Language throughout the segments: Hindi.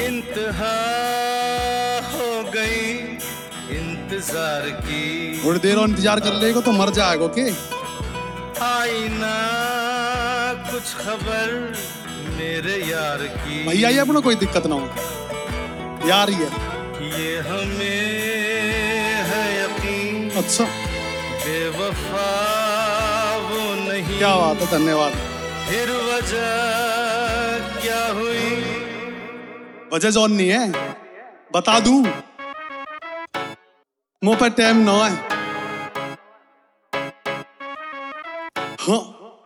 इंतहा हो गई इंतजार की। थोड़ी देर और इंतजार कर लेगा तो मर जाएगा के। आईना कुछ खबर मेरे यार की। भैया ये अपना कोई दिक्कत ना हो, यार ही है ये हमें है यकीन। अच्छा बेवफा वो नहीं। क्या बात है, धन्यवाद। फिर वजह क्या हुई? वजह जॉन नहीं है, बता दूं मुंह पे टाइम ना है। हाँ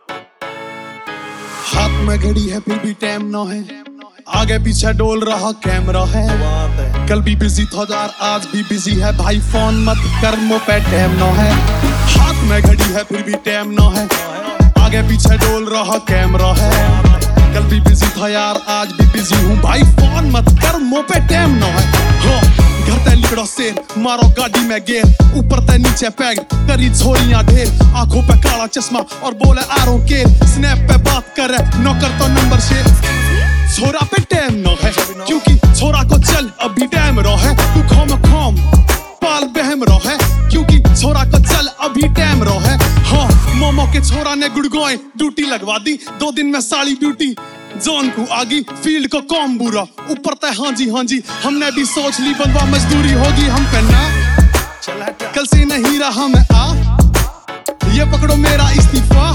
हाथ में घड़ी है फिर भी टाइम ना है, आगे पीछे डोल रहा कैमरा है। कल भी बिजी था यार आज भी बिजी है, भाई फोन मत कर मुंह पे टाइम ना है। हाथ में घड़ी है फिर भी टाइम ना है, आगे पीछे डोल रहा कैमरा है। कल भी बिजी था यार आज भी बिजी हूँ, भाई फोन मत कर मुंह पे टाइम ना है। हाँ घर ते लिखड़ो शेर मारो गाड़ी में गेर, ऊपर ते नीचे पैग करी छोरियां ढेर। आंखों पे काला चश्मा और बोले आरों के, स्नैप पे बात करे नौकर तो नंबर शेर। छोरा पे टाइम न है क्योंकि छोरा को चल अभी टाइम रो है। तू खोम पाल बहम रो है क्योंकि छोरा को चल अभी टाइम रो है। हाँ मोमो के छोरा ने गुड़गोए ड्यूटी लगवा दी, 2 दिन में साड़ी ब्यूटी जोन को आगी। फील्ड को कौम बुरा ऊपर तय हाँ जी हमने भी सोच ली बंदवा मजदूरी होगी हम पे ना। कल से नहीं रहा मैं आ, ये पकड़ो मेरा इस्तीफा।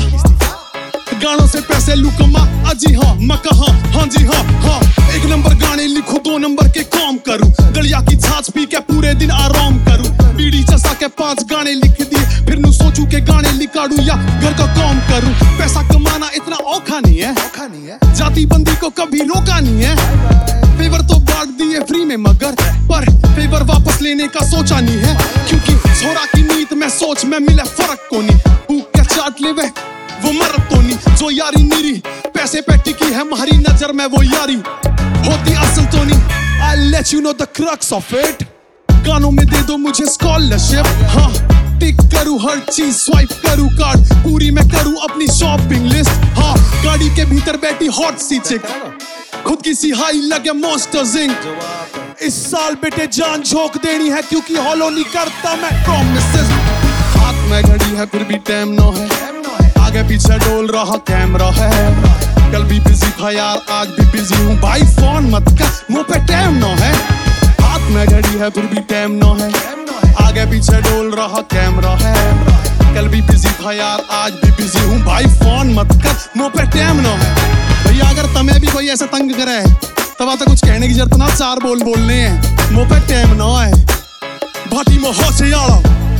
गानों से पैसे लुकमा अजी हाँ मैं कहा हाँ जी हाँ। 1 नंबर गाने लिखो 2 नंबर के काम करूं, दलिया की छाछ पी के पूरे दिन आराम करूं। बीड़ी चसा के 5 गाने लिख दिए फिर नु सोचूं के गाने लिखाड़ू या घर का काम करूं। पैसा कमाना इतना औखा नहीं है, जाति बंदी को कभी रोका नहीं है। फेवर तो बांट दिए फ्री में मगर पर फेवर वापस लेने का सोचा नहीं है, क्योंकि छोरा की नीत में सोच में मिले फर्क को नहीं। भूख के चाट ले वो मरद तो नहीं, जो यारी नीरी पैसे पे टिकी है हमारी नजर में वो यारी होती असल तो नहीं। I'll let you know the crux of it, गानों में दे दो मुझे स्कॉलरशिप। हाँ टिक करूँ हर चीज स्वाइप करूँ कार्ड, पूरी मैं करूँ अपनी शॉपिंग लिस्ट। हाँ गाड़ी के भीतर बैठी हॉट सी चिक, खुद की सिहाई लगे मॉन्स्टर जिंक। इस साल बेटे जान झोंक देनी है क्योंकि हॉलो नहीं करता मैं प्रॉमिसेस। हाथ में घड़ी है फिर भी टाइम ना है, आगे पीछे डोल रहा कैमरा है। कल भी बिजी था यार आज भी बिजी हूँ, भाई फोन मत कर मुंह पे टाइम ना है। हाथ में घड़ी है फिर भी टाइम ना है, आगे पीछे डोल रहा कैमरा है। कल भी बिजी था यार आज भी बिजी हूँ, भाई फोन मत कर मुंह पे टाइम ना है। भैया अगर तुम्हें भी कोई ऐसा तंग करे तब तो कुछ कहने की जरूरत ना, 4 बोल बोलने हैं मुंह पे टाइम ना है। भाटी में हो से यारा